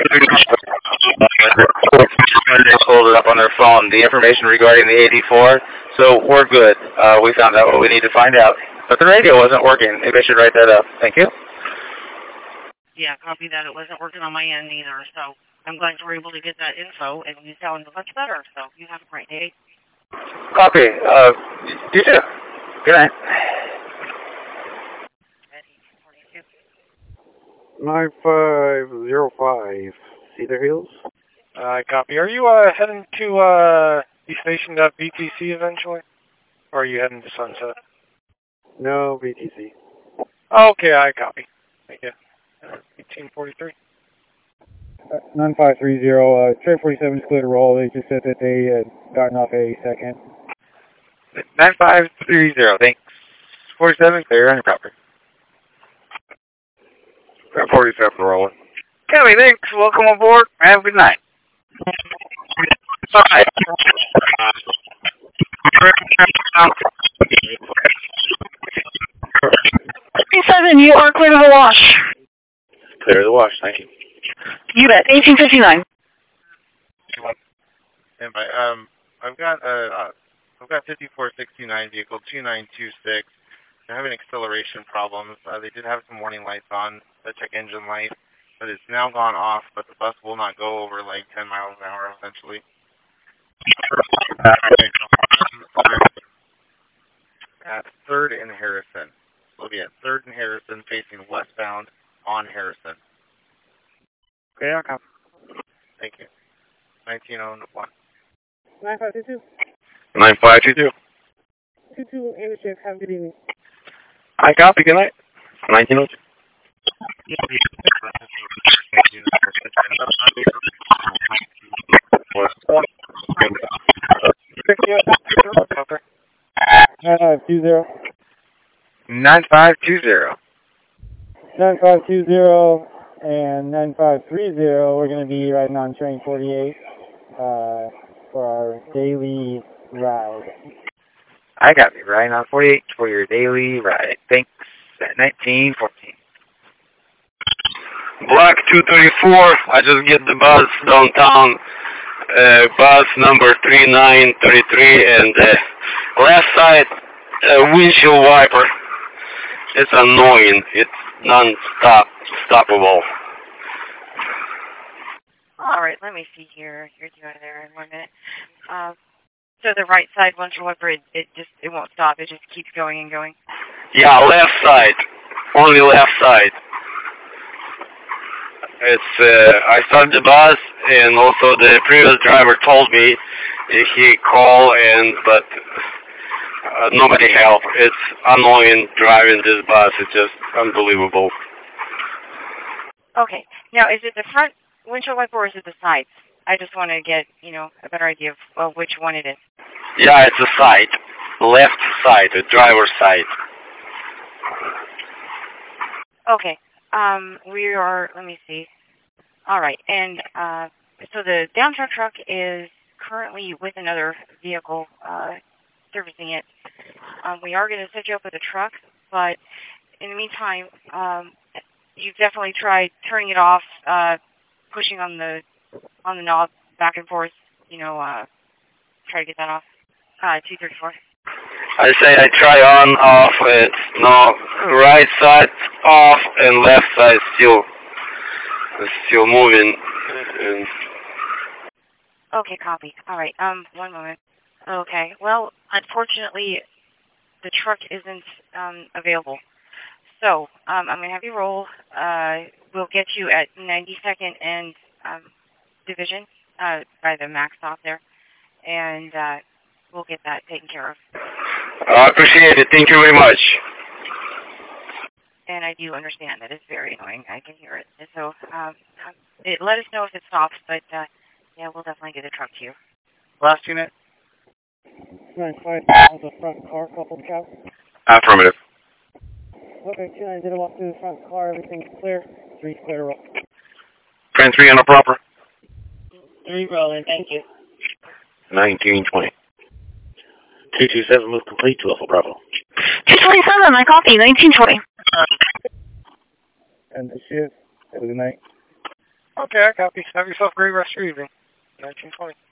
They pulled it up on their phone, the information regarding the 84. So we're good. We found out what we need to find out. But the radio wasn't working. Maybe I should write that up. Thank you. Yeah, copy that. It wasn't working on my end either. So I'm glad you were able to get that info, and you sound much better. So you have a great day. Copy. You too. Good night. 9505 Cedar Hills. Copy. Are you heading to be stationed at BTC eventually? Or are you heading to Sunset? No, BTC. Okay, I copy. Thank you. 1843. 9530, Trade 47 is clear to roll. They just said that they had gotten off a second. 9530, thanks. 47, clear on your property. 47 rolling. Copy, thanks. Welcome aboard. Have a good night. Bye. 57, you are clear to the wash. Clear the wash, thank you. You bet. 1859. I've got 5469 vehicle 2926. They're having acceleration problems. They did have some warning lights on, the check engine light, but it's now gone off, but the bus will not go over like 10 miles an hour essentially. At 3rd and Harrison. We'll be at 3rd and Harrison facing westbound on Harrison. Okay, I'll come. Thank you. 1901. 9522. 9522. 22 Anderson, have a good evening. I copy, good night. 1902. Okay. 9520. 9520. 9520 and 9530, we're going to be riding on train 48 for our daily ride. I got me riding on 48 for your daily ride. Thanks. At 1914. Block 234. I just get the bus downtown. Bus number 3933 and left side windshield wiper. It's annoying. It's stoppable. All right, let me see here. You're doing there in 1 minute. So the right side windshield wiper, it won't stop. It just keeps going and going. Yeah, left side. Only left side. It's I started the bus, and also the previous driver told me he called, but nobody helped. It's annoying driving this bus. It's just unbelievable. Okay. Now, is it the front windshield wiper or is it the sides? I just want to get, a better idea of which one it is. Yeah, it's the side. Left side, the driver's side. Okay. We are, let me see. All right. And so the downtown truck is currently with another vehicle servicing it. We are going to set you up with a truck, but in the meantime, you've definitely tried turning it off, pushing on the knob back and forth, try to get that off. 234. I say I try on, off, it's right side off and left side still moving. Okay, copy. All right, 1 moment. Okay, well, unfortunately, the truck isn't available. So, I'm going to have you roll. We'll get you at 92nd and Division by the Max stop there, and we'll get that taken care of. I appreciate it. Thank you very much. And I do understand that it's very annoying. I can hear it. So let us know if it stops, but yeah, we'll definitely get a truck to you. Last unit? 95, the front car, coupled cab. Affirmative. Okay, 29 did walk through the front car, everything's clear. 3's clear to roll. Train 3 on a proper. 3 rolling, thank you. 1920. 227 move complete to Alpha Bravo. 227, I copy, 1920. And the shift, have a good night. Okay, I copy. Have yourself a great rest of your evening. 1920.